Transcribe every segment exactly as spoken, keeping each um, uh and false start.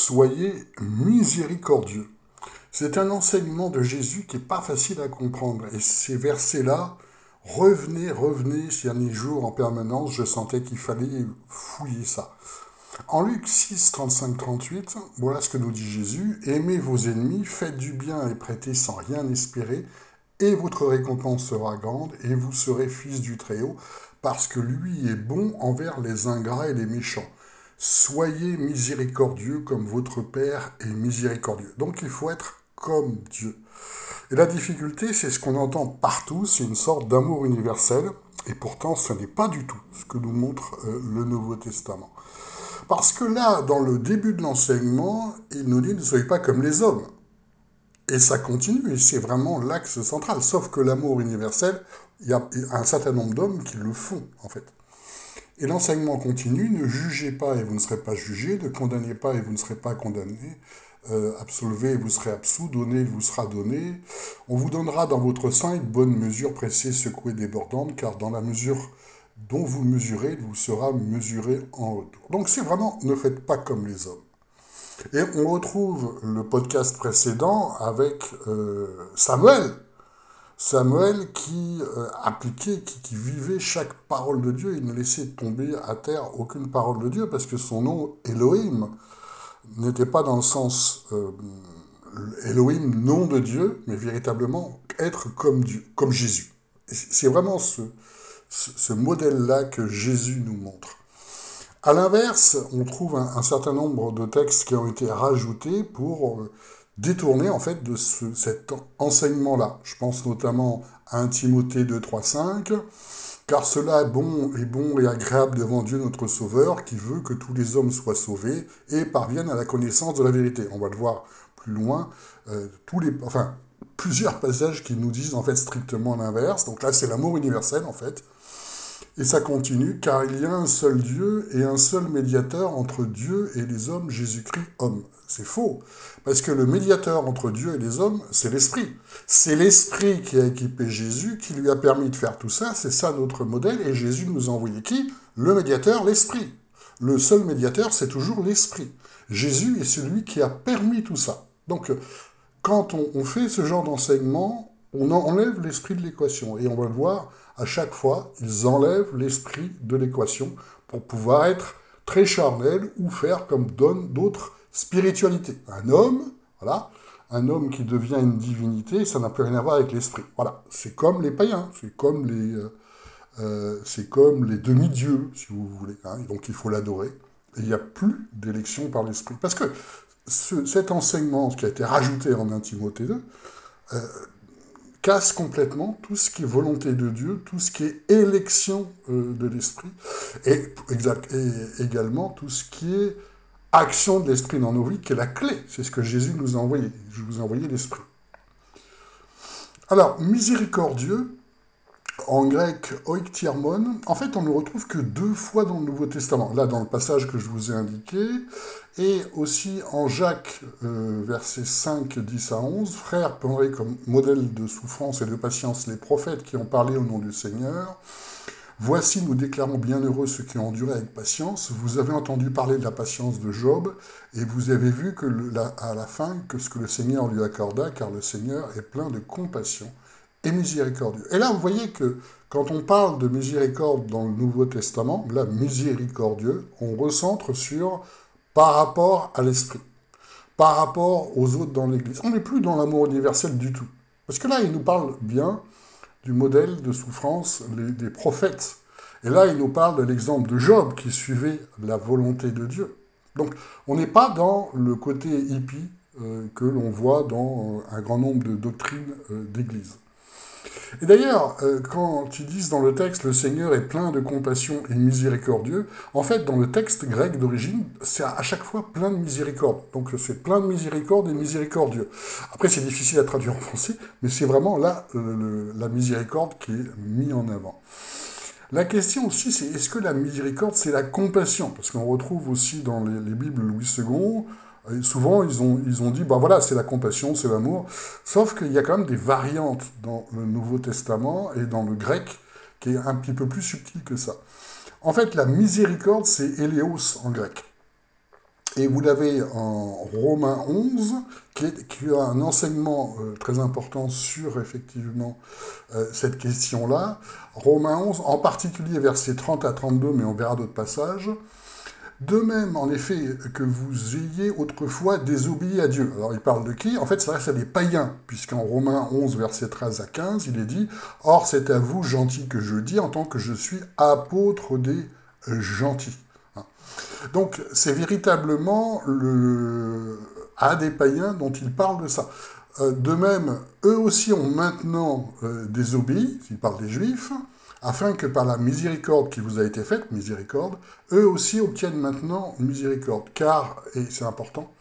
soyez miséricordieux. C'est un enseignement de Jésus qui n'est pas facile à comprendre. Et ces versets-là, revenez, revenez ces derniers jours en permanence, je sentais qu'il fallait fouiller ça. En Luc six, trente-cinq trente-huit, voilà ce que nous dit Jésus. Aimez vos ennemis, faites du bien et prêtez sans rien espérer, et votre récompense sera grande, et vous serez fils du Très-Haut, parce que lui est bon envers les ingrats et les méchants. Soyez miséricordieux comme votre Père est miséricordieux. Donc il faut être comme Dieu. Et la difficulté, c'est ce qu'on entend partout, c'est une sorte d'amour universel, et pourtant ce n'est pas du tout ce que nous montre euh, le Nouveau Testament. Parce que là, dans le début de l'enseignement, il nous dit ne soyez pas comme les hommes. Et ça continue, et c'est vraiment l'axe central. Sauf que l'amour universel, il y a un certain nombre d'hommes qui le font, en fait. Et l'enseignement continue, ne jugez pas et vous ne serez pas jugés, ne condamnez pas et vous ne serez pas condamnés, euh, absolvez et vous serez absous, donnez et vous sera donné. On vous donnera dans votre sein une bonne mesure pressée, secouée, débordante, car dans la mesure dont vous mesurez, il vous sera mesuré en retour. Donc c'est vraiment, ne faites pas comme les hommes. Et on retrouve le podcast précédent avec euh, Samuel. Samuel qui euh, appliquait, qui, qui vivait chaque parole de Dieu. Il ne laissait tomber à terre aucune parole de Dieu parce que son nom, Elohim, n'était pas dans le sens euh, Elohim, nom de Dieu, mais véritablement être comme Dieu, comme Jésus. Et c'est vraiment ce, ce, ce modèle-là que Jésus nous montre. À l'inverse, on trouve un, un certain nombre de textes qui ont été rajoutés pour euh, détourner en fait de ce, cet enseignement-là. Je pense notamment à un Timothée deux, trois, cinq, car cela est bon, est bon et agréable devant Dieu notre Sauveur, qui veut que tous les hommes soient sauvés et parviennent à la connaissance de la vérité. On va le voir plus loin, euh, tous les, enfin, plusieurs passages qui nous disent en fait strictement l'inverse. Donc là, c'est l'amour universel en fait. Et ça continue, car il y a un seul Dieu et un seul médiateur entre Dieu et les hommes, Jésus-Christ, homme. C'est faux, parce que le médiateur entre Dieu et les hommes, c'est l'Esprit. C'est l'Esprit qui a équipé Jésus, qui lui a permis de faire tout ça, c'est ça notre modèle, et Jésus nous a envoyé qui? Le médiateur, l'Esprit. Le seul médiateur, c'est toujours l'Esprit. Jésus est celui qui a permis tout ça. Donc, quand on, on fait ce genre d'enseignement, on enlève l'Esprit de l'équation, et on va le voir, à chaque fois, ils enlèvent l'esprit de l'équation pour pouvoir être très charnel ou faire comme donnent d'autres spiritualités. Un homme, voilà, un homme qui devient une divinité, ça n'a plus rien à voir avec l'esprit. Voilà, c'est comme les païens, c'est comme les, euh, euh, c'est comme les demi-dieux, si vous voulez. Hein, donc il faut l'adorer. Et il n'y a plus d'élection par l'esprit. Parce que ce, cet enseignement, ce qui a été rajouté en un Timothée deux, euh, casse complètement tout ce qui est volonté de Dieu, tout ce qui est élection euh, de l'esprit, et, exact, et également tout ce qui est action de l'esprit dans nos vies, qui est la clé. C'est ce que Jésus nous a envoyé. Je vous ai envoyé l'esprit. Alors, miséricordieux, en grec, oiktiermon, en fait, on ne le retrouve que deux fois dans le Nouveau Testament. Là, dans le passage que je vous ai indiqué, et aussi en Jacques, euh, versets cinq, dix à onze, « Frères, prenez comme modèle de souffrance et de patience les prophètes qui ont parlé au nom du Seigneur. Voici, nous déclarons bienheureux ceux qui ont enduré avec patience. Vous avez entendu parler de la patience de Job, et vous avez vu que le, la, à la fin que ce que le Seigneur lui accorda, car le Seigneur est plein de compassion et miséricordieux. » Et là, vous voyez que quand on parle de miséricorde dans le Nouveau Testament, là, miséricordieux, on recentre sur par rapport à l'esprit, par rapport aux autres dans l'Église. On n'est plus dans l'amour universel du tout. Parce que là, il nous parle bien du modèle de souffrance les, des prophètes. Et là, il nous parle de l'exemple de Job qui suivait la volonté de Dieu. Donc, on n'est pas dans le côté hippie euh, que l'on voit dans euh, un grand nombre de doctrines euh, d'Église. Et d'ailleurs, euh, quand ils disent dans le texte « Le Seigneur est plein de compassion et miséricordieux », en fait, dans le texte grec d'origine, c'est à chaque fois plein de miséricorde. Donc c'est plein de miséricorde et miséricordieux. Après, c'est difficile à traduire en français, mais c'est vraiment là le, le, la miséricorde qui est mise en avant. La question aussi, c'est est-ce que la miséricorde, c'est la compassion? Parce qu'on retrouve aussi dans les, les Bibles Louis second, et souvent, ils ont, ils ont dit, ben voilà, c'est la compassion, c'est l'amour. Sauf qu'il y a quand même des variantes dans le Nouveau Testament et dans le grec qui est un petit peu plus subtil que ça. En fait, la miséricorde, c'est éléos en grec. Et vous l'avez en Romains onze, qui, est, qui a un enseignement euh, très important sur, effectivement, euh, cette question-là. Romains onze, en particulier versets trente à trente-deux, mais on verra d'autres passages. De même, en effet, que vous ayez autrefois désobéi à Dieu. Alors, il parle de qui? En fait, ça reste à des païens, puisqu'en Romains onze, versets treize à quinze, il est dit « Or, c'est à vous, gentils, que je dis, en tant que je suis apôtre des gentils. » Donc, c'est véritablement le... à des païens dont il parle de ça. De même, eux aussi ont maintenant euh, désobéi, il parle des Juifs, afin que par la miséricorde qui vous a été faite, miséricorde, eux aussi obtiennent maintenant miséricorde. Car, et c'est important,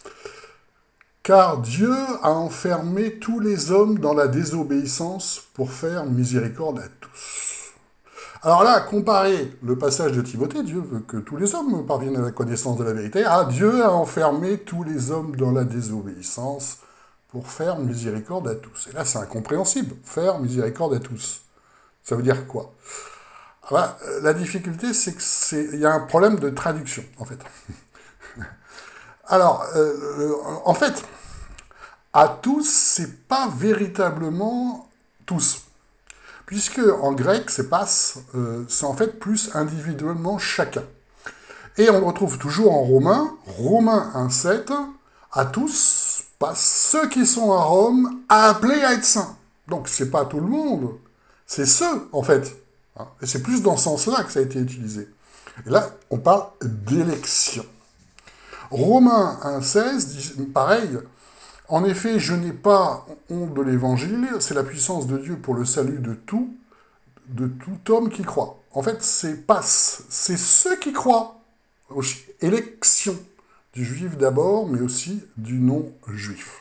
car Dieu a enfermé tous les hommes dans la désobéissance pour faire miséricorde à tous. Alors là, comparez le passage de Timothée, Dieu veut que tous les hommes parviennent à la connaissance de la vérité. Ah, Dieu a enfermé tous les hommes dans la désobéissance pour faire miséricorde à tous. Et là, c'est incompréhensible, faire miséricorde à tous. Ça veut dire quoi? Ah bah, la difficulté, c'est qu'il y a un problème de traduction, en fait. Alors, euh, en fait, à tous, c'est pas véritablement tous. Puisque en grec, c'est pas, euh, c'est en fait plus individuellement chacun. Et on le retrouve toujours en Romains, Romains un sept, à tous, pas ceux qui sont à Rome, appelés à être saints. Donc, c'est pas tout le monde. C'est ceux, en fait. Et c'est plus dans ce sens-là que ça a été utilisé. Et là, on parle d'élection. Romains un seize dit pareil. En effet, je n'ai pas honte de l'évangile, c'est la puissance de Dieu pour le salut de tout, de tout homme qui croit. En fait, c'est pas, c'est ceux qui croient. Élection du juif d'abord, mais aussi du non-juif.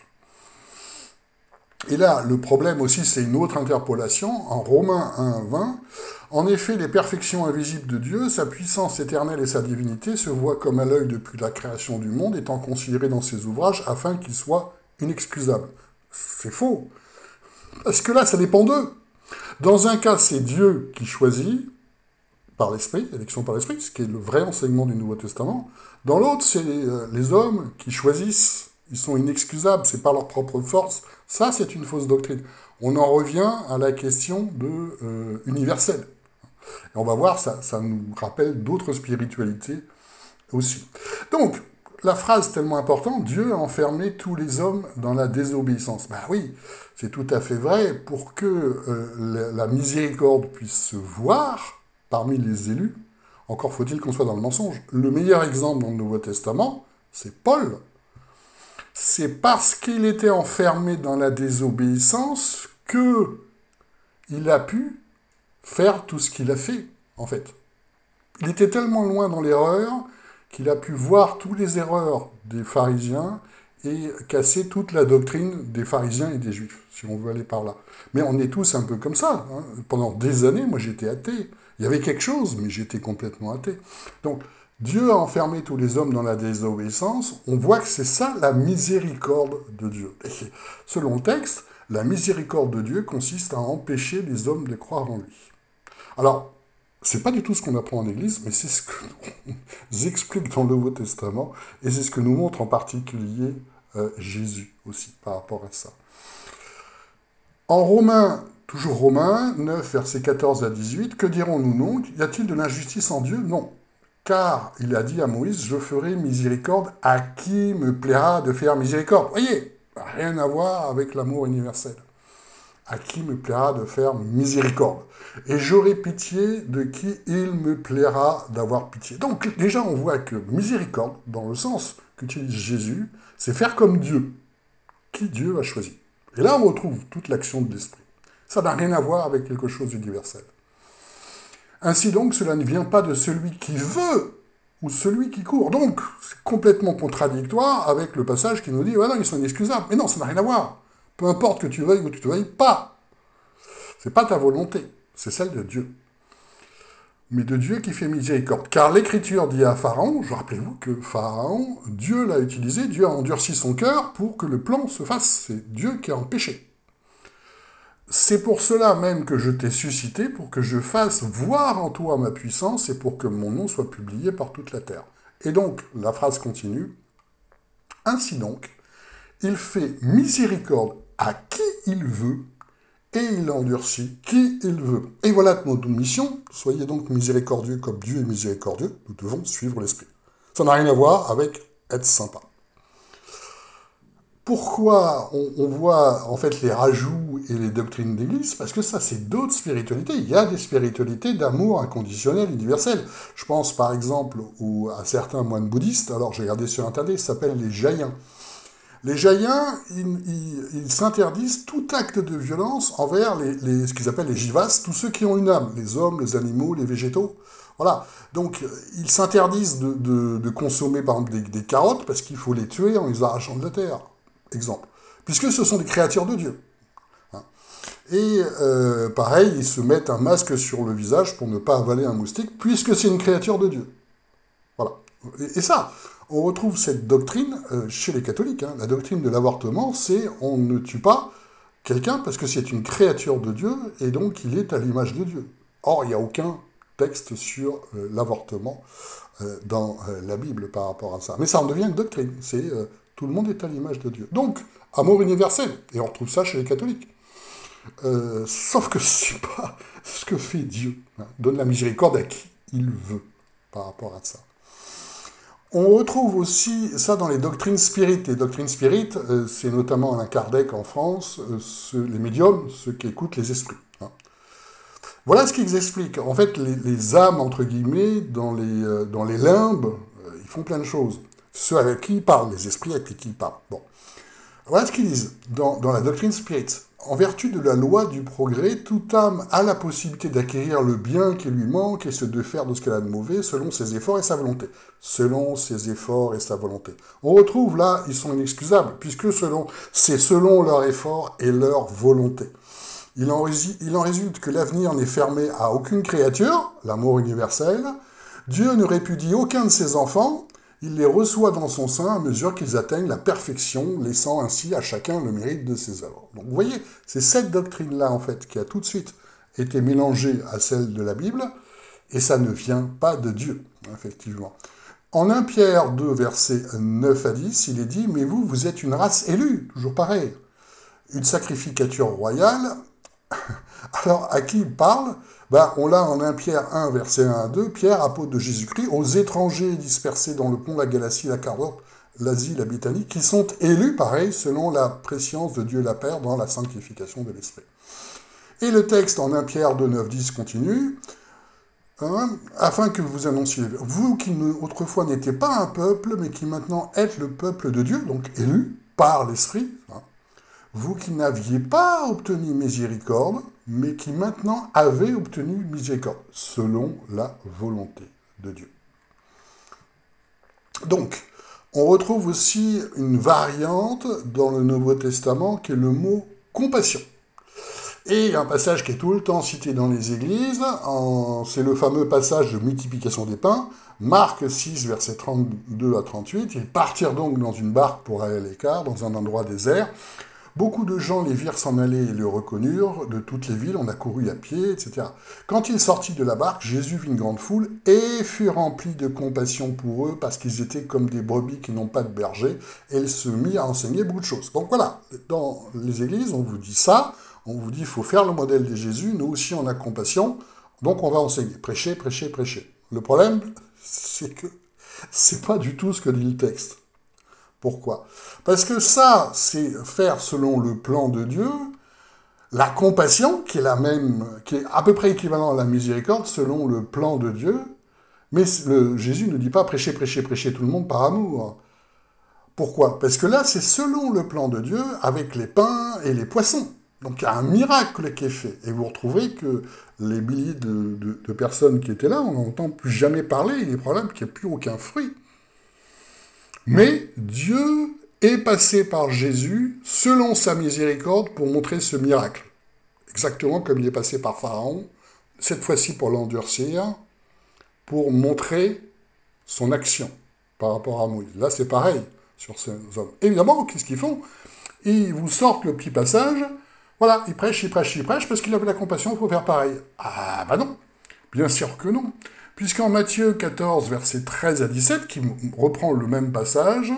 Et là, le problème aussi, c'est une autre interpolation, en Romains un vingt. En effet, les perfections invisibles de Dieu, sa puissance éternelle et sa divinité se voient comme à l'œil depuis la création du monde, étant considérés dans ses ouvrages afin qu'ils soient inexcusables. C'est faux. Parce que là, ça dépend d'eux. Dans un cas, c'est Dieu qui choisit, par l'Esprit, élection par l'Esprit, ce qui est le vrai enseignement du Nouveau Testament. Dans l'autre, c'est les hommes qui choisissent. Ils sont inexcusables, c'est par leur propre force. Ça, c'est une fausse doctrine. On en revient à la question de euh, universelle. Et on va voir, ça, ça nous rappelle d'autres spiritualités aussi. Donc, la phrase tellement importante, Dieu a enfermé tous les hommes dans la désobéissance. Ben oui, c'est tout à fait vrai. Pour que euh, la, la miséricorde puisse se voir parmi les élus, encore faut-il qu'on soit dans le mensonge. Le meilleur exemple dans le Nouveau Testament, c'est Paul. C'est parce qu'il était enfermé dans la désobéissance que il a pu faire tout ce qu'il a fait, en fait. Il était tellement loin dans l'erreur qu'il a pu voir toutes les erreurs des pharisiens et casser toute la doctrine des pharisiens et des juifs, si on veut aller par là. Mais on est tous un peu comme ça. Hein. Pendant des années, moi j'étais athée. Il y avait quelque chose, mais j'étais complètement athée. Donc, Dieu a enfermé tous les hommes dans la désobéissance. On voit que c'est ça la miséricorde de Dieu. Et selon le texte, la miséricorde de Dieu consiste à empêcher les hommes de croire en lui. Alors, c'est pas du tout ce qu'on apprend en Église, mais c'est ce que nous explique dans le Nouveau Testament, et c'est ce que nous montre en particulier euh, Jésus aussi par rapport à ça. En Romains, toujours Romains neuf, versets quatorze à dix-huit, que dirons-nous donc? Y a-t-il de l'injustice en Dieu? Non. Car il a dit à Moïse, je ferai miséricorde à qui me plaira de faire miséricorde. Voyez, rien à voir avec l'amour universel. À qui me plaira de faire miséricorde. Et j'aurai pitié de qui il me plaira d'avoir pitié. Donc déjà, on voit que miséricorde, dans le sens qu'utilise Jésus, c'est faire comme Dieu, qui Dieu a choisi. Et là, on retrouve toute l'action de l'Esprit. Ça n'a rien à voir avec quelque chose d'universel. Ainsi donc, cela ne vient pas de celui qui veut ou celui qui court. Donc, c'est complètement contradictoire avec le passage qui nous dit « Ouais, non, ils sont inexcusables ». Mais non, ça n'a rien à voir. Peu importe que tu veuilles ou que tu ne veuilles pas. C'est pas ta volonté, c'est celle de Dieu. Mais de Dieu qui fait miséricorde. Car l'Écriture dit à Pharaon, je rappelez-vous que Pharaon, Dieu l'a utilisé, Dieu a endurci son cœur pour que le plan se fasse. C'est Dieu qui a empêché. C'est pour cela même que je t'ai suscité, pour que je fasse voir en toi ma puissance et pour que mon nom soit publié par toute la terre. Et donc, la phrase continue, Ainsi donc, il fait miséricorde à qui il veut, et il endurcit qui il veut. Et voilà notre mission. Soyez donc miséricordieux comme Dieu est miséricordieux. Nous devons suivre l'Esprit. Ça n'a rien à voir avec être sympa. Pourquoi on, on voit en fait les rajouts et les doctrines d'Église? Parce que ça, c'est d'autres spiritualités. Il y a des spiritualités d'amour inconditionnel, universel. Je pense par exemple aux, à certains moines bouddhistes. Alors j'ai regardé sur Internet, ils s'appellent les Jaïens. Les Jaïens, ils, ils, ils s'interdisent tout acte de violence envers les, les, ce qu'ils appellent les jivas, tous ceux qui ont une âme, les hommes, les animaux, les végétaux. Voilà. Donc, ils s'interdisent de, de, de consommer, par exemple, des, des carottes parce qu'il faut les tuer en les arrachant de la terre. Exemple. Puisque ce sont des créatures de Dieu. Hein. Et euh, pareil, ils se mettent un masque sur le visage pour ne pas avaler un moustique, puisque c'est une créature de Dieu. Voilà. Et, et ça, on retrouve cette doctrine euh, chez les catholiques. Hein. La doctrine de l'avortement, c'est on ne tue pas quelqu'un parce que c'est une créature de Dieu et donc il est à l'image de Dieu. Or, il n'y a aucun texte sur euh, l'avortement euh, dans euh, la Bible par rapport à ça. Mais ça en devient une doctrine. C'est euh, tout le monde est à l'image de Dieu. Donc, amour universel. Et on retrouve ça chez les catholiques. Euh, sauf que c'est pas ce que fait Dieu. Hein. Donne la miséricorde à qui il veut par rapport à ça. On retrouve aussi ça dans les doctrines spirites. Les doctrines spirites, euh, c'est notamment Alain Kardec en France, euh, ceux, les médiums, ceux qui écoutent les esprits. Hein. Voilà ce qu'ils expliquent. En fait, les, les âmes, entre guillemets, dans les, euh, dans les limbes, euh, ils font plein de choses. Ceux avec qui ils parlent, les esprits avec qui ils parlent. Bon. Voilà ce qu'ils disent dans, dans la doctrine spirit. En vertu de la loi du progrès, toute âme a la possibilité d'acquérir le bien qui lui manque et de faire de ce qu'elle a de mauvais selon ses efforts et sa volonté. Selon ses efforts et sa volonté. On retrouve là, ils sont inexcusables, puisque selon, c'est selon leur effort et leur volonté. Il en, il en résulte que l'avenir n'est fermé à aucune créature, l'amour universel. Dieu ne répudie aucun de ses enfants. Il les reçoit dans son sein à mesure qu'ils atteignent la perfection, laissant ainsi à chacun le mérite de ses œuvres. Donc vous voyez, c'est cette doctrine-là, en fait, qui a tout de suite été mélangée à celle de la Bible, et ça ne vient pas de Dieu, effectivement. En premier Pierre deux, versets neuf à dix, il est dit « Mais vous, vous êtes une race élue », toujours pareil, une sacrificature royale. Alors, à qui il parle? Ben, on l'a en premier Pierre un, versets un à deux, Pierre, apôtre de Jésus-Christ, aux étrangers dispersés dans le pont, la Galatie, la Carotte, l'Asie, la Bithynie, qui sont élus, pareil, selon la préscience de Dieu la Père dans la sanctification de l'Esprit. Et le texte en premier Pierre deux, neuf, dix continue, hein, afin que vous annonciez, vous qui ne, autrefois n'étiez pas un peuple, mais qui maintenant êtes le peuple de Dieu, donc élu par l'Esprit, hein, vous qui n'aviez pas obtenu miséricorde, mais qui maintenant avez obtenu miséricorde, selon la volonté de Dieu. Donc, on retrouve aussi une variante dans le Nouveau Testament qui est le mot compassion. Et un passage qui est tout le temps cité dans les églises, en... c'est le fameux passage de multiplication des pains, Marc six, versets trente-deux à trente-huit. Ils partirent donc dans une barque pour aller à l'écart, dans un endroit désert. Beaucoup de gens les virent s'en aller et le reconnurent, de toutes les villes, on a couru à pied, et cetera. Quand il sortit de la barque, Jésus vit une grande foule et fut rempli de compassion pour eux, parce qu'ils étaient comme des brebis qui n'ont pas de berger, et il se mit à enseigner beaucoup de choses. Donc voilà, dans les églises, on vous dit ça, on vous dit qu'il faut faire le modèle de Jésus, nous aussi on a compassion, donc on va enseigner, prêcher, prêcher, prêcher. Le problème, c'est que c'est pas du tout ce que dit le texte. Pourquoi? Parce que ça, c'est faire selon le plan de Dieu, la compassion, qui est la même, qui est à peu près équivalent à la miséricorde, selon le plan de Dieu, mais le, Jésus ne dit pas prêcher, prêcher, prêcher tout le monde par amour. Pourquoi? Parce que là, c'est selon le plan de Dieu, avec les pains et les poissons. Donc il y a un miracle qui est fait. Et vous retrouverez que les milliers de, de, de personnes qui étaient là, on n'entend plus jamais parler, il est probable qu'il n'y ait plus aucun fruit. Mais Dieu est passé par Jésus, selon sa miséricorde, pour montrer ce miracle. Exactement comme il est passé par Pharaon, cette fois-ci pour l'endurcir, pour montrer son action par rapport à Moïse. Là, c'est pareil sur ces hommes. Évidemment, qu'est-ce qu'ils font? Ils vous sortent le petit passage, voilà, ils prêchent, ils prêchent, ils prêchent, parce qu'il avait la compassion, il faut faire pareil. Ah, bah non, bien sûr que non. Puisqu'en Matthieu quatorze, versets treize à dix-sept, qui reprend le même passage,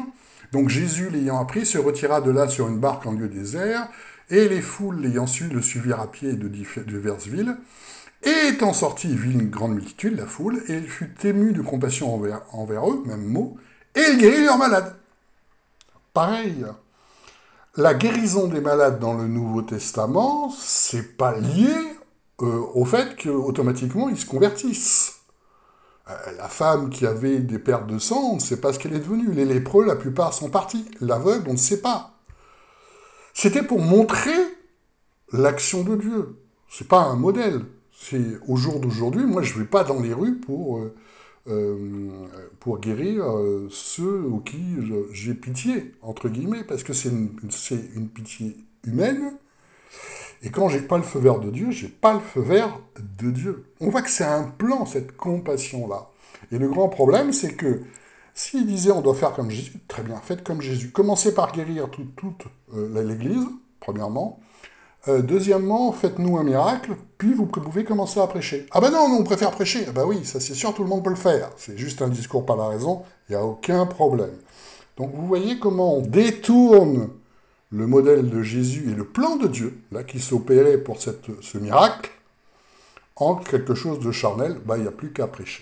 Donc Jésus, l'ayant appris, se retira de là sur une barque en lieu désert, et les foules l'ayant su le suivirent à pied de diverses villes. Et étant sorti, il vit une grande multitude, la foule, et il fut ému de compassion envers, envers eux, même mot, et il guérit leurs malades. Pareil, la guérison des malades dans le Nouveau Testament, c'est pas lié euh, au fait qu'automatiquement ils se convertissent. Euh, la femme qui avait des pertes de sang, on ne sait pas ce qu'elle est devenue. Les lépreux, la plupart sont partis. L'aveugle, on ne sait pas. C'était pour montrer l'action de Dieu. C'est pas un modèle. C'est au jour d'aujourd'hui, moi je ne vais pas dans les rues pour, euh, euh, pour guérir euh, ceux aux qui j'ai pitié, entre guillemets, parce que c'est une, c'est une pitié humaine, et quand j'ai pas le feu vert de Dieu, j'ai pas le feu vert de Dieu. On voit que c'est un plan, cette compassion-là. Et le grand problème, c'est que s'il disait on doit faire comme Jésus, très bien, faites comme Jésus. Commencez par guérir toute, toute euh, l'Église, premièrement. Euh, deuxièmement, faites-nous un miracle, puis vous pouvez commencer à prêcher. Ah ben non, non on préfère prêcher. Ah ben oui, ça c'est sûr, tout le monde peut le faire. C'est juste un discours par la raison, il n'y a aucun problème. Donc vous voyez comment on détourne le modèle de Jésus et le plan de Dieu, là, qui s'opérait pour cette, ce miracle, en quelque chose de charnel, ben, il n'y a plus qu'à prêcher.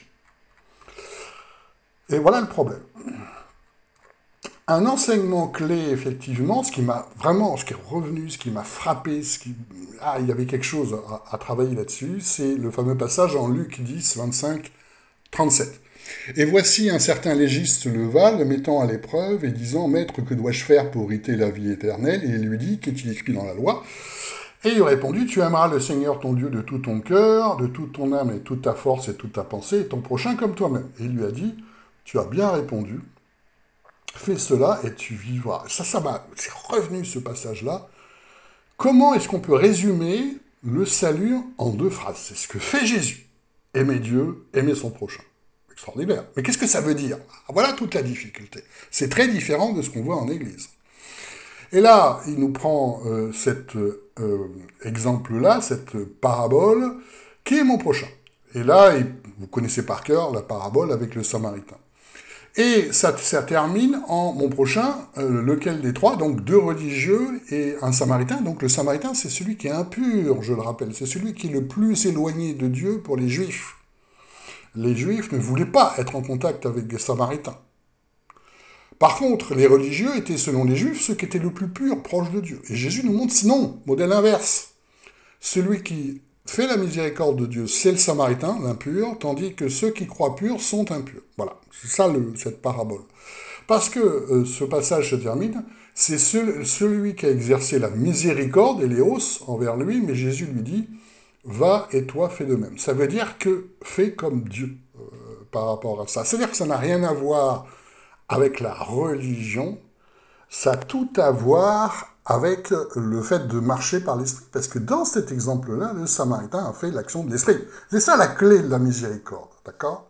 Et voilà le problème. Un enseignement clé, effectivement, ce qui m'a vraiment, ce qui est revenu, ce qui m'a frappé, ce qui, ah, il y avait quelque chose à, à travailler là-dessus, c'est le fameux passage en Luc dix, vingt-cinq, trente-sept. Et voici un certain légiste se leva, le mettant à l'épreuve, et disant, Maître, que dois-je faire pour hériter la vie éternelle? Et il lui dit, qu'est-il écrit dans la loi? Et il répondit, tu aimeras le Seigneur ton Dieu de tout ton cœur, de toute ton âme et toute ta force et toute ta pensée, et ton prochain comme toi-même. Et il lui a dit, tu as bien répondu, fais cela et tu vivras. Ça, ça m'a, c'est revenu ce passage-là. Comment est-ce qu'on peut résumer le salut en deux phrases? C'est ce que fait Jésus. Aimer Dieu, aimer son prochain. Extraordinaire. Mais qu'est-ce que ça veut dire? Voilà toute la difficulté. C'est très différent de ce qu'on voit en Église. Et là, il nous prend euh, cet euh, exemple-là, cette parabole, qui est mon prochain. Et là, il, vous connaissez par cœur la parabole avec le Samaritain. Et ça, ça termine en mon prochain, euh, lequel des trois, donc deux religieux et un samaritain. Donc le samaritain, c'est celui qui est impur, je le rappelle. C'est celui qui est le plus éloigné de Dieu pour les juifs. Les juifs ne voulaient pas être en contact avec des samaritains. Par contre, les religieux étaient, selon les juifs, ceux qui étaient le plus purs, proches de Dieu. Et Jésus nous montre sinon, modèle inverse. Celui qui fait la miséricorde de Dieu, c'est le samaritain, l'impur, tandis que ceux qui croient purs sont impurs. Voilà, c'est ça le, cette parabole. Parce que euh, ce passage se termine, c'est ce, celui qui a exercé la miséricorde, Éléos, envers lui, mais Jésus lui dit, va et toi fais de même. Ça veut dire que fais comme Dieu euh, par rapport à ça. C'est-à-dire que ça n'a rien à voir avec la religion, ça a tout à voir avec le fait de marcher par l'esprit. Parce que dans cet exemple-là, le Samaritain a fait l'action de l'esprit. C'est ça la clé de la miséricorde, d'accord?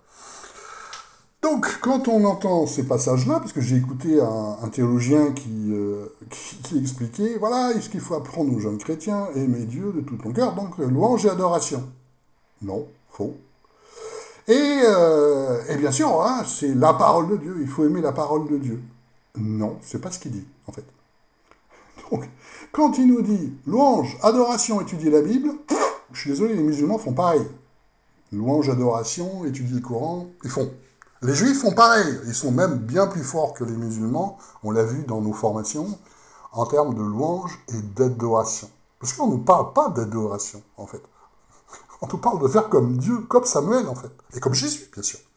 Donc, quand on entend ces passages-là, parce que j'ai écouté un, un théologien qui, euh, qui, qui expliquait, voilà, ce qu'il faut apprendre aux jeunes chrétiens, aimer Dieu de tout ton cœur, donc louange et adoration. Non, faux. Et, euh, et bien sûr, hein, c'est la parole de Dieu, il faut aimer la parole de Dieu. Non, c'est pas ce qu'il dit, en fait. Donc, quand il nous dit louange, adoration, étudier la Bible, je suis désolé, les musulmans font pareil. Louange, adoration, étudier le Coran, ils font. Les juifs font pareil, ils sont même bien plus forts que les musulmans, on l'a vu dans nos formations, en termes de louange et d'adoration. Parce qu'on ne parle pas d'adoration, en fait. On nous parle de faire comme Dieu, comme Samuel, en fait. Et comme Jésus, bien sûr.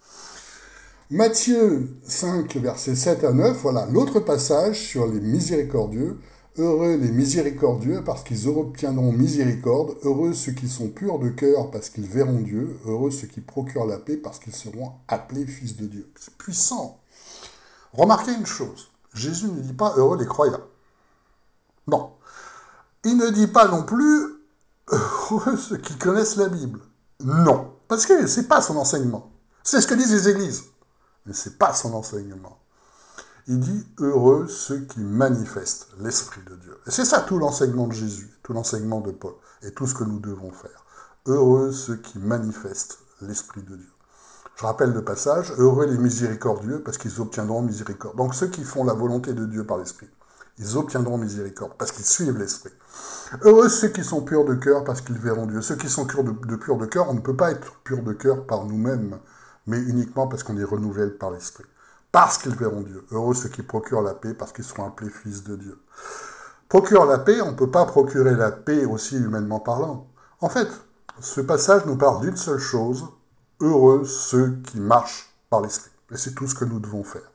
Matthieu cinq, versets sept à neuf, voilà l'autre passage sur les miséricordieux. Heureux les miséricordieux, parce qu'ils obtiendront miséricorde. Heureux ceux qui sont purs de cœur, parce qu'ils verront Dieu. Heureux ceux qui procurent la paix, parce qu'ils seront appelés fils de Dieu. C'est puissant. Remarquez une chose. Jésus ne dit pas heureux les croyants. Non. Il ne dit pas non plus heureux ceux qui connaissent la Bible. Non. Parce que c'est pas son enseignement. C'est ce que disent les églises. Mais c'est pas son enseignement. Il dit heureux ceux qui manifestent l'Esprit de Dieu. Et c'est ça tout l'enseignement de Jésus, tout l'enseignement de Paul, et tout ce que nous devons faire. Heureux ceux qui manifestent l'Esprit de Dieu. Je rappelle le passage, heureux les miséricordieux parce qu'ils obtiendront miséricorde. Donc ceux qui font la volonté de Dieu par l'Esprit, ils obtiendront miséricorde parce qu'ils suivent l'Esprit. Heureux ceux qui sont purs de cœur parce qu'ils verront Dieu. Ceux qui sont purs de, de purs de cœur, on ne peut pas être purs de cœur par nous-mêmes, mais uniquement parce qu'on est renouvelle par l'Esprit. Parce qu'ils verront Dieu. Heureux ceux qui procurent la paix parce qu'ils seront appelés fils de Dieu. Procure la paix, on ne peut pas procurer la paix aussi humainement parlant. En fait, ce passage nous parle d'une seule chose, heureux ceux qui marchent par l'Esprit. Et c'est tout ce que nous devons faire.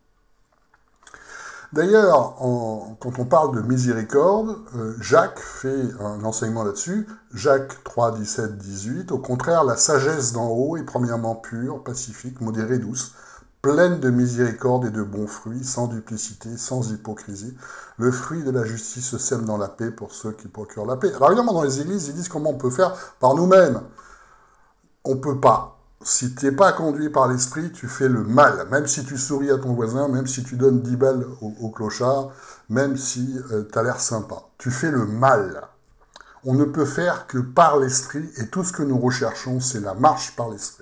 D'ailleurs, en, quand on parle de miséricorde, euh, Jacques fait un enseignement là-dessus. Jacques trois, dix-sept, dix-huit. Au contraire, la sagesse d'en haut est premièrement pure, pacifique, modérée, douce, pleine de miséricorde et de bons fruits, sans duplicité, sans hypocrisie. Le fruit de la justice se sème dans la paix pour ceux qui procurent la paix. Alors évidemment, dans les églises, ils disent comment on peut faire par nous-mêmes. On ne peut pas. Si tu n'es pas conduit par l'esprit, tu fais le mal. Même si tu souris à ton voisin, même si tu donnes dix balles au, au clochard, même si euh, tu as l'air sympa. Tu fais le mal. On ne peut faire que par l'esprit, et tout ce que nous recherchons, c'est la marche par l'esprit.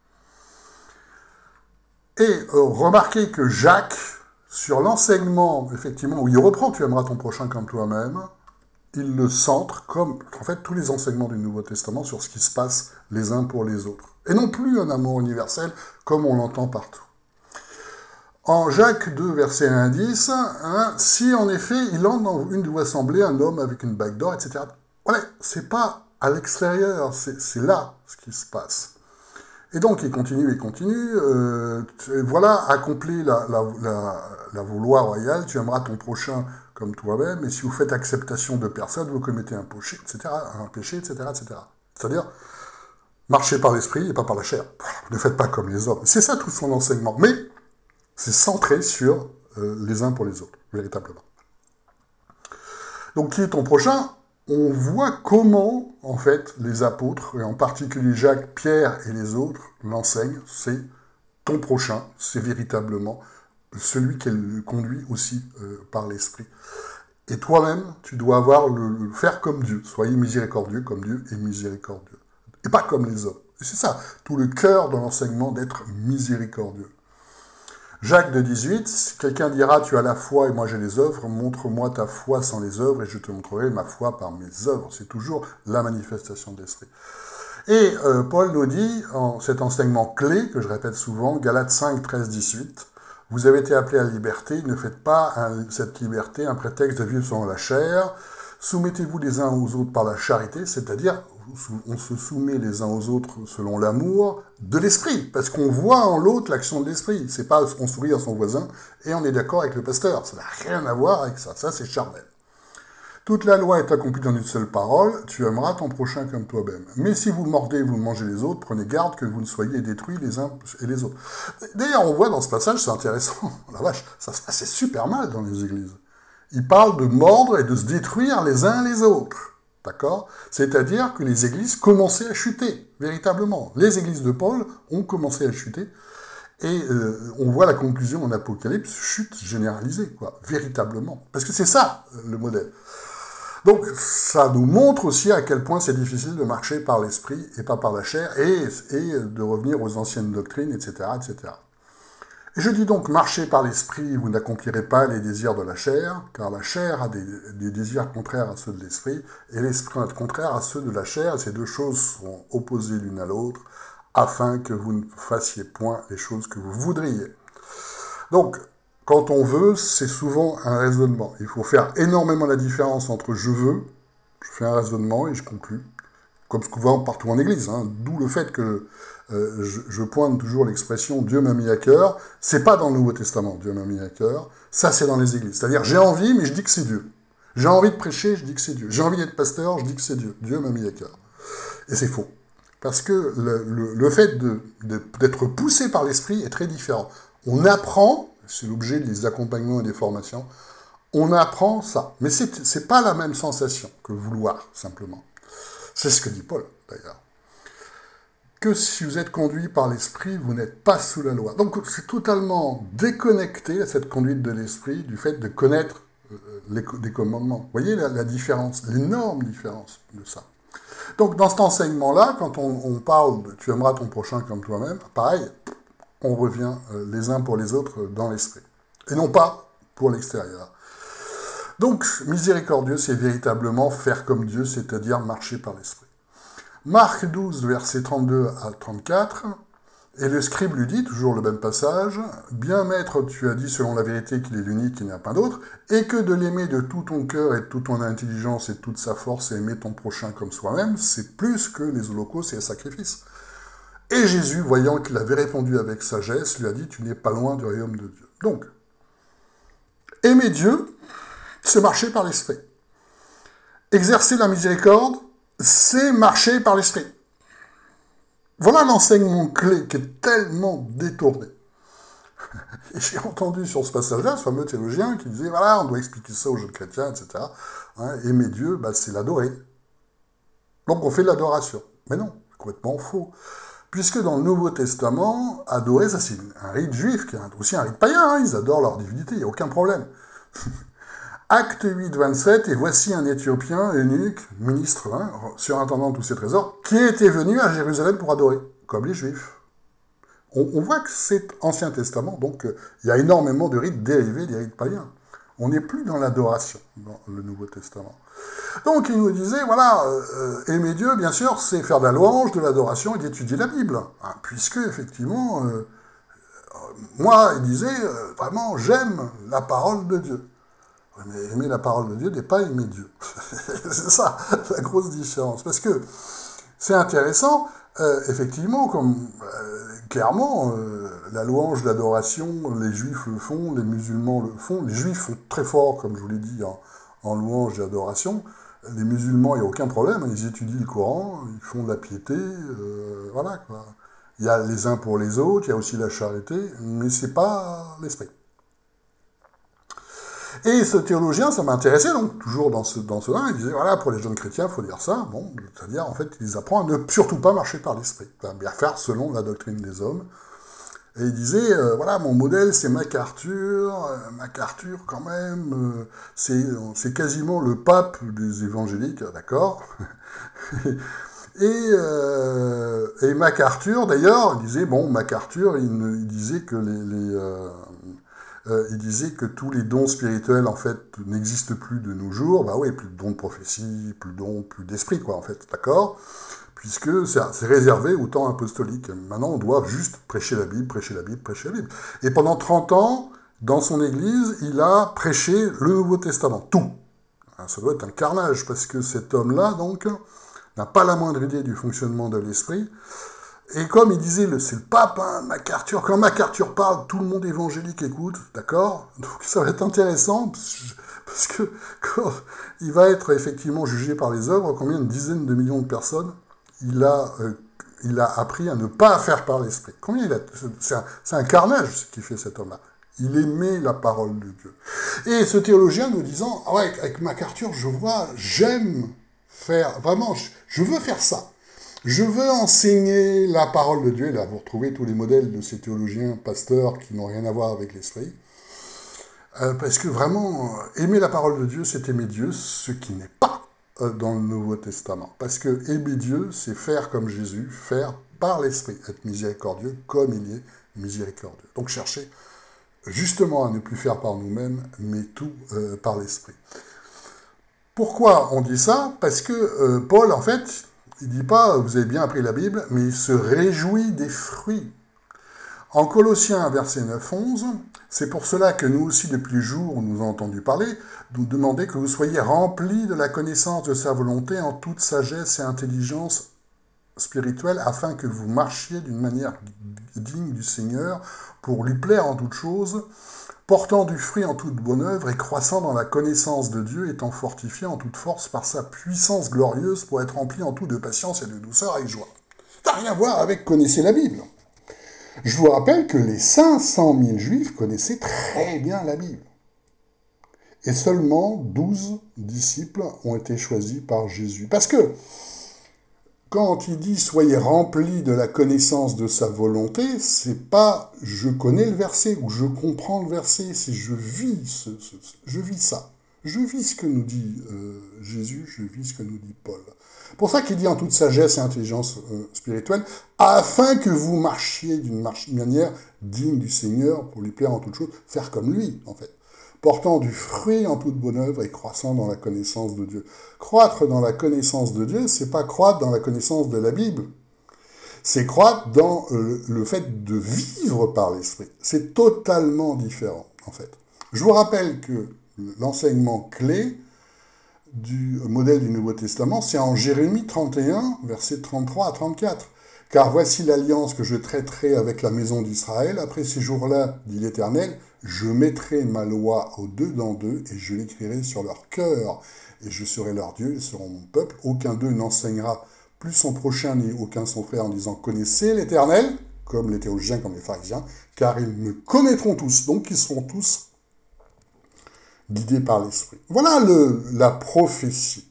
Et euh, remarquez que Jacques, sur l'enseignement, effectivement, où il reprend « Tu aimeras ton prochain comme toi-même », il le centre, comme en fait tous les enseignements du Nouveau Testament, sur ce qui se passe les uns pour les autres. Et non plus un amour universel, comme on l'entend partout. En Jacques deux, verset un à dix, hein, si en effet il entre dans une de vos assemblées un homme avec une bague d'or, et cetera. Ouais, c'est pas à l'extérieur, c'est, c'est là ce qui se passe. Et donc il continue et continue, euh, voilà, accomplis la, la, la, la loi royale, tu aimeras ton prochain comme toi-même, et si vous faites acceptation de personne, vous commettez un péché, et cetera, un péché, et cetera, et cetera. C'est-à-dire, marchez par l'esprit et pas par la chair. Ne faites pas comme les hommes. C'est ça tout son enseignement. Mais c'est centré sur euh, les uns pour les autres, véritablement. Donc, qui est ton prochain ? On voit comment, en fait, les apôtres, et en particulier Jacques, Pierre et les autres, l'enseignent. C'est ton prochain, c'est véritablement celui qu'elle conduit aussi euh, par l'esprit. Et toi-même, tu dois avoir le, le faire comme Dieu. Soyez miséricordieux comme Dieu est miséricordieux. Et pas comme les hommes. Et c'est ça, tout le cœur de l'enseignement d'être miséricordieux. Jacques deux, dix-huit, si quelqu'un dira « Tu as la foi et moi j'ai les œuvres, montre-moi ta foi sans les œuvres et je te montrerai ma foi par mes œuvres. » C'est toujours la manifestation de l'esprit. Et euh, Paul nous dit, en cet enseignement clé, que je répète souvent, Galates cinq, treize, dix-huit, « Vous avez été appelés à la liberté, ne faites pas un, cette liberté un prétexte de vivre selon la chair. Soumettez-vous les uns aux autres par la charité, c'est-à-dire on se soumet les uns aux autres selon l'amour de l'esprit, parce qu'on voit en l'autre l'action de l'esprit. C'est pas on sourit à son voisin et on est d'accord avec le pasteur. Ça n'a rien à voir avec ça. Ça, c'est charnel. Toute la loi est accomplie dans une seule parole, tu aimeras ton prochain comme toi-même. Mais si vous mordez et vous mangez les autres, prenez garde que vous ne soyez détruits les uns et les autres. D'ailleurs, on voit dans ce passage, c'est intéressant, la vache, ça se passait super mal dans les églises. Il parle de mordre et de se détruire les uns les autres. D'accord ? C'est-à-dire que les églises commençaient à chuter, véritablement. Les églises de Paul ont commencé à chuter, et euh, on voit la conclusion en Apocalypse, chute généralisée, quoi, véritablement. Parce que c'est ça, le modèle. Donc, ça nous montre aussi à quel point c'est difficile de marcher par l'esprit et pas par la chair, et, et de revenir aux anciennes doctrines, et cetera, et cetera. Et je dis donc, marchez par l'esprit, vous n'accomplirez pas les désirs de la chair, car la chair a des, des désirs contraires à ceux de l'esprit, et l'esprit est contraire à ceux de la chair, et ces deux choses sont opposées l'une à l'autre, afin que vous ne fassiez point les choses que vous voudriez. Donc, quand on veut, c'est souvent un raisonnement. Il faut faire énormément la différence entre je veux, je fais un raisonnement et je conclus, comme souvent partout en église, hein, d'où le fait que euh, je, je pointe toujours l'expression « Dieu m'a mis à cœur », c'est pas dans le Nouveau Testament, Dieu m'a mis à cœur, ça c'est dans les églises. C'est-à-dire j'ai envie, mais je dis que c'est Dieu. J'ai envie de prêcher, je dis que c'est Dieu. J'ai envie d'être pasteur, je dis que c'est Dieu. Dieu m'a mis à cœur. Et c'est faux. Parce que le, le, le fait de, de, d'être poussé par l'esprit est très différent. On apprend, c'est l'objet des accompagnements et des formations, on apprend ça. Mais c'est, c'est pas la même sensation que vouloir, simplement. C'est ce que dit Paul, d'ailleurs. Que si vous êtes conduit par l'esprit, vous n'êtes pas sous la loi. Donc c'est totalement déconnecté, cette conduite de l'esprit, du fait de connaître euh, les, les commandements. Vous voyez la, la différence, l'énorme différence de ça. Donc dans cet enseignement-là, quand on, on parle de « tu aimeras ton prochain comme toi-même », pareil, on revient euh, les uns pour les autres dans l'esprit, et non pas pour l'extérieur. Donc, miséricordieux, c'est véritablement faire comme Dieu, c'est-à-dire marcher par l'esprit. Marc douze, versets trente-deux à trente-quatre, et le scribe lui dit, toujours le même passage, « Bien maître, tu as dit selon la vérité qu'il est l'unique, qu'il n'y a pas d'autre, et que de l'aimer de tout ton cœur et de toute ton intelligence et de toute sa force et aimer ton prochain comme soi-même, c'est plus que les holocaustes et les sacrifices. » Et Jésus, voyant qu'il avait répondu avec sagesse, lui a dit, « Tu n'es pas loin du royaume de Dieu. » Donc, aimer Dieu, c'est marcher par l'esprit. Exercer la miséricorde, c'est marcher par l'esprit. Voilà l'enseignement clé qui est tellement détourné. Et j'ai entendu sur ce passage-là, ce fameux théologien qui disait, voilà, on doit expliquer ça aux jeunes chrétiens, et cetera. Hein, aimer Dieu, bah, c'est l'adorer. Donc on fait de l'adoration. Mais non, c'est complètement faux. Puisque dans le Nouveau Testament, adorer, ça c'est un rite juif, qui est aussi un rite païen, hein, ils adorent leur divinité, il n'y a aucun problème. Acte huit, vingt-sept, et voici un Éthiopien, eunuque, ministre, hein, surintendant de tous ses trésors, qui était venu à Jérusalem pour adorer, comme les Juifs. On, on voit que c'est Ancien Testament, donc euh, il y a énormément de rites dérivés des rites païens. On n'est plus dans l'adoration, dans le Nouveau Testament. Donc il nous disait, voilà, euh, aimer Dieu, bien sûr, c'est faire de la louange, de l'adoration et d'étudier la Bible. Hein, puisque, effectivement, euh, euh, moi, il disait, euh, vraiment, j'aime la parole de Dieu. Mais aimer la parole de Dieu n'est pas aimer Dieu. C'est ça, la grosse différence. Parce que c'est intéressant, euh, effectivement, comme euh, clairement, euh, la louange, l'adoration, les juifs le font, les musulmans le font. Les juifs font très fort, comme je vous l'ai dit, en, en louange et adoration. Les musulmans, il n'y a aucun problème, ils étudient le Coran, ils font de la piété, euh, voilà quoi. Il y a les uns pour les autres, il y a aussi la charité, mais c'est pas l'esprit. Et ce théologien, ça m'intéressait, donc, toujours dans ce dans ce là, il disait, voilà, pour les jeunes chrétiens, il faut dire ça, bon, c'est-à-dire, en fait, il les apprend à ne surtout pas marcher par l'esprit, à bien faire selon la doctrine des hommes. Et il disait, euh, voilà, mon modèle, c'est MacArthur, euh, MacArthur, quand même, euh, c'est c'est quasiment le pape des évangéliques, d'accord. Et, euh, et MacArthur, d'ailleurs, il disait, bon, MacArthur, il, il disait que les... les euh, Euh, il disait que tous les dons spirituels, en fait, n'existent plus de nos jours. Bah oui, plus de dons de prophétie, plus de dons, plus d'esprit, quoi, en fait, d'accord ? Puisque c'est réservé au temps apostolique. Maintenant, on doit juste prêcher la Bible, prêcher la Bible, prêcher la Bible. Et pendant trente ans, dans son église, il a prêché le Nouveau Testament, tout. Ça doit être un carnage, parce que cet homme-là, donc, n'a pas la moindre idée du fonctionnement de l'esprit. Et comme il disait, c'est le pape, hein, MacArthur, quand MacArthur parle, tout le monde évangélique écoute, d'accord ? Donc ça va être intéressant, parce que quand il va être effectivement jugé par les œuvres, combien de dizaines de millions de personnes il a, euh, il a appris à ne pas faire par l'esprit. Combien il a... C'est un, c'est un carnage ce qu'il fait cet homme-là. Il aimait la parole de Dieu. Et ce théologien nous disant, ah ouais, avec MacArthur, je vois, j'aime faire, vraiment, je, je veux faire ça. Je veux enseigner la parole de Dieu. Et là, vous retrouvez tous les modèles de ces théologiens, pasteurs, qui n'ont rien à voir avec l'esprit. Euh, parce que vraiment, euh, aimer la parole de Dieu, c'est aimer Dieu, ce qui n'est pas euh, dans le Nouveau Testament. Parce que aimer Dieu, c'est faire comme Jésus, faire par l'esprit, être miséricordieux comme il est miséricordieux. Donc chercher justement à ne plus faire par nous-mêmes, mais tout euh, par l'esprit. Pourquoi on dit ça ? Parce que euh, Paul, en fait... Il ne dit pas, vous avez bien appris la Bible, mais il se réjouit des fruits. En Colossiens, verset neuf onze, c'est pour cela que nous aussi, depuis le jour où nous avons entendu parler, nous demandons que vous soyez remplis de la connaissance de sa volonté en toute sagesse et intelligence spirituelle, afin que vous marchiez d'une manière digne du Seigneur, pour lui plaire en toutes choses, portant du fruit en toute bonne œuvre et croissant dans la connaissance de Dieu, étant fortifié en toute force par sa puissance glorieuse pour être rempli en tout de patience et de douceur avec joie. Ça n'a rien à voir avec connaissez la Bible. Je vous rappelle que les cinq cent mille juifs connaissaient très bien la Bible. Et seulement douze disciples ont été choisis par Jésus. Parce que, quand il dit « soyez remplis de la connaissance de sa volonté », c'est pas « je connais le verset » ou « je comprends le verset », c'est « je vis ce, ce, je vis ça ». Je vis ce que nous dit euh, Jésus, je vis ce que nous dit Paul. Pour ça qu'il dit en toute sagesse et intelligence euh, spirituelle, afin que vous marchiez d'une manière digne du Seigneur, pour lui plaire en toute chose, faire comme lui, en fait. Portant du fruit en toute bonne œuvre et croissant dans la connaissance de Dieu. Croître dans la connaissance de Dieu, c'est pas croître dans la connaissance de la Bible. C'est croître dans euh, le fait de vivre par l'Esprit. C'est totalement différent, en fait. Je vous rappelle que l'enseignement clé du modèle du Nouveau Testament, c'est en Jérémie trente et un, versets trente-trois à trente-quatre. « Car voici l'alliance que je traiterai avec la maison d'Israël. Après ces jours-là, dit l'Éternel, je mettrai ma loi aux deux dans d'eux et je l'écrirai sur leur cœur. Et je serai leur Dieu, ils seront mon peuple. Aucun d'eux n'enseignera plus son prochain ni aucun son frère en disant « Connaissez l'Éternel », comme les théologiens, comme les pharisiens, car ils me connaîtront tous, donc ils seront tous guidés par l'Esprit. Voilà le, la prophétie.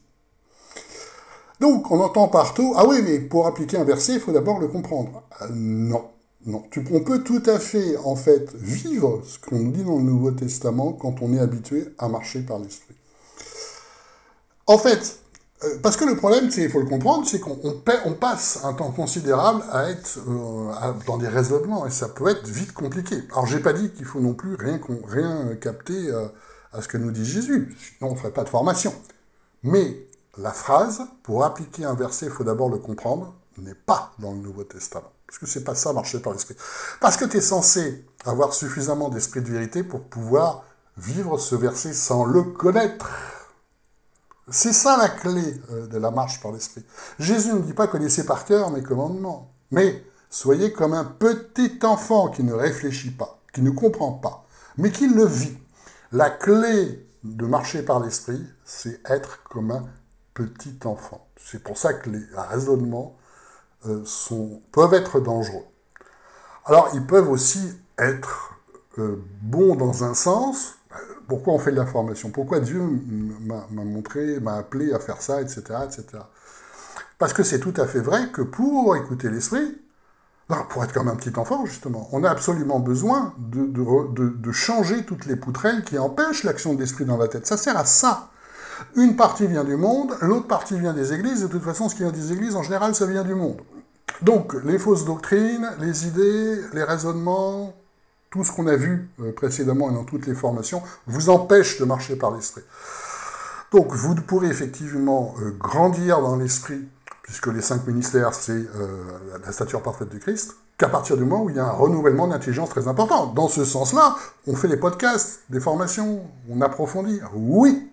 Donc, on entend partout, ah oui, mais pour appliquer un verset, il faut d'abord le comprendre. Euh, non, non. Tu, on peut tout à fait, en fait, vivre ce qu'on nous dit dans le Nouveau Testament quand on est habitué à marcher par l'Esprit. En fait, euh, parce que le problème, c'est, il faut le comprendre, c'est qu'on on, on passe un temps considérable à être euh, à, dans des raisonnements, et ça peut être vite compliqué. Alors, j'ai pas dit qu'il faut non plus rien, rien capter euh, à ce que nous dit Jésus, sinon on ne ferait pas de formation. Mais la phrase, pour appliquer un verset, il faut d'abord le comprendre, n'est pas dans le Nouveau Testament. Parce que c'est pas ça, marcher par l'Esprit. Parce que tu es censé avoir suffisamment d'esprit de vérité pour pouvoir vivre ce verset sans le connaître. C'est ça la clé de la marche par l'Esprit. Jésus ne dit pas connaissez par cœur mes commandements, mais soyez comme un petit enfant qui ne réfléchit pas, qui ne comprend pas, mais qui le vit. La clé de marcher par l'Esprit, c'est être comme un petit enfant. C'est pour ça que les raisonnements euh, sont, peuvent être dangereux. Alors, ils peuvent aussi être euh, bons dans un sens. Pourquoi on fait de la formation? Pourquoi Dieu m'a, m'a montré, m'a appelé à faire ça, et cetera, et cetera. Parce que c'est tout à fait vrai que pour écouter l'Esprit, pour être comme un petit enfant, justement, on a absolument besoin de, de, de, de changer toutes les poutrelles qui empêchent l'action de l'Esprit dans la tête. Ça sert à ça. Une partie vient du monde, l'autre partie vient des églises. De toute façon, ce qui vient des églises, en général, ça vient du monde. Donc, les fausses doctrines, les idées, les raisonnements, tout ce qu'on a vu précédemment et dans toutes les formations, vous empêchent de marcher par l'Esprit. Donc, vous pourrez effectivement grandir dans l'Esprit, puisque les cinq ministères, c'est euh, la stature parfaite du Christ, qu'à partir du moment où il y a un renouvellement d'intelligence très important. Dans ce sens-là, on fait des podcasts, des formations, on approfondit. Oui.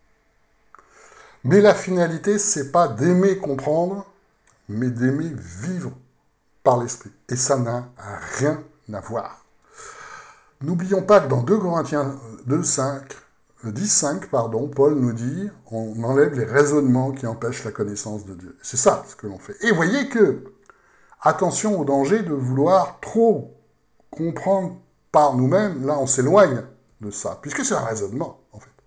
Mais la finalité, c'est pas d'aimer comprendre, mais d'aimer vivre par l'Esprit. Et ça n'a rien à voir. N'oublions pas que dans deux Corinthiens deux, cinq, dix, cinq, pardon, Paul nous dit, on enlève les raisonnements qui empêchent la connaissance de Dieu. C'est ça ce que l'on fait. Et voyez que, attention au danger de vouloir trop comprendre par nous-mêmes, là on s'éloigne de ça, puisque c'est un raisonnement, en fait.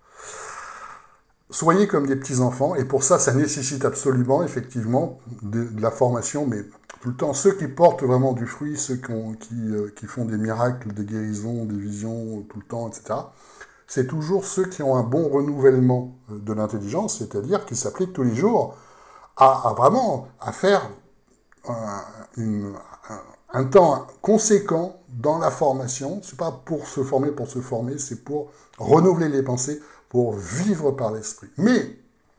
Soyez comme des petits-enfants, et pour ça, ça nécessite absolument, effectivement, de, de la formation, mais tout le temps, ceux qui portent vraiment du fruit, ceux qui, ont, qui, euh, qui font des miracles, des guérisons, des visions, tout le temps, et cetera, c'est toujours ceux qui ont un bon renouvellement de l'intelligence, c'est-à-dire qui s'appliquent tous les jours à, à vraiment à faire un, une, un, un temps conséquent dans la formation. C'est pas pour se former pour se former, c'est pour renouveler les pensées, pour vivre par l'Esprit. Mais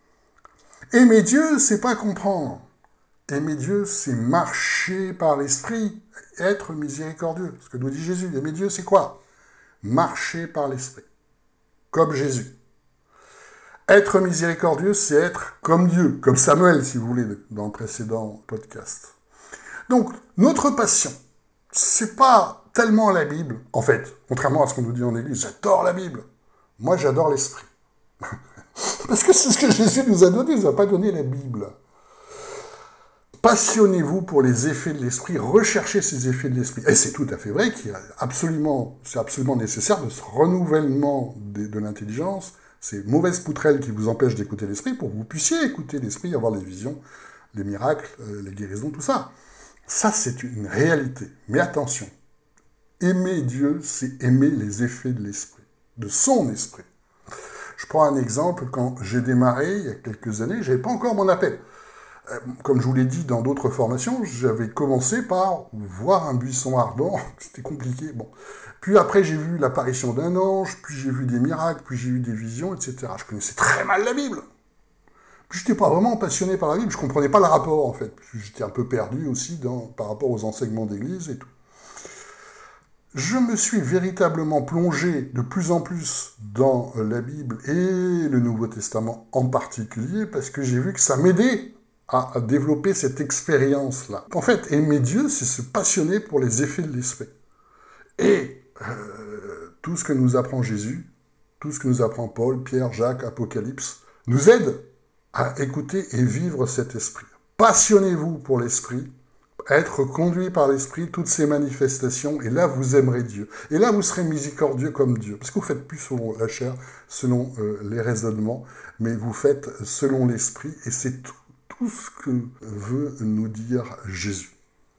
aimer Dieu, c'est pas comprendre. Aimer Dieu, c'est marcher par l'Esprit, être miséricordieux. Ce que nous dit Jésus. Aimer Dieu, c'est quoi? Marcher par l'Esprit. Comme Jésus. Être miséricordieux, c'est être comme Dieu, comme Samuel, si vous voulez, dans le précédent podcast. Donc, notre passion, c'est pas tellement la Bible, en fait, contrairement à ce qu'on nous dit en Église. J'adore la Bible. Moi, j'adore l'Esprit. Parce que c'est ce que Jésus nous a donné, il nous a pas donné la Bible. Passionnez-vous pour les effets de l'Esprit, recherchez ces effets de l'Esprit. Et c'est tout à fait vrai qu'il y a absolument, c'est absolument nécessaire de ce renouvellement de, de l'intelligence, ces mauvaises poutrelles qui vous empêchent d'écouter l'Esprit, pour que vous puissiez écouter l'Esprit, avoir les visions, les miracles, euh, les guérisons, tout ça. Ça, c'est une réalité. Mais attention, aimer Dieu, c'est aimer les effets de l'Esprit, de son Esprit. Je prends un exemple, quand j'ai démarré il y a quelques années, j'avais pas encore mon appel. Euh, Comme je vous l'ai dit dans d'autres formations, j'avais commencé par voir un buisson ardent, c'était compliqué. Bon. Puis après, j'ai vu l'apparition d'un ange, puis j'ai vu des miracles, puis j'ai eu des visions, et cetera. Je connaissais très mal la Bible. Puis j'étais pas vraiment passionné par la Bible, je comprenais pas le rapport en fait. J'étais un peu perdu aussi dans, par rapport aux enseignements d'église et tout. Je me suis véritablement plongé de plus en plus dans la Bible et le Nouveau Testament en particulier parce que j'ai vu que ça m'aidait à, à développer cette expérience-là. En fait, aimer Dieu, c'est se passionner pour les effets de l'esprit. Et euh, tout ce que nous apprend Jésus, tout ce que nous apprend Paul, Pierre, Jacques, Apocalypse, nous aide à écouter et vivre cet esprit. Passionnez-vous pour l'esprit, être conduit par l'esprit, toutes ces manifestations, et là vous aimerez Dieu. Et là vous serez miséricordieux comme Dieu, parce que vous faites plus selon la chair, selon euh, les raisonnements, mais vous faites selon l'esprit, et c'est tout, tout ce que veut nous dire Jésus.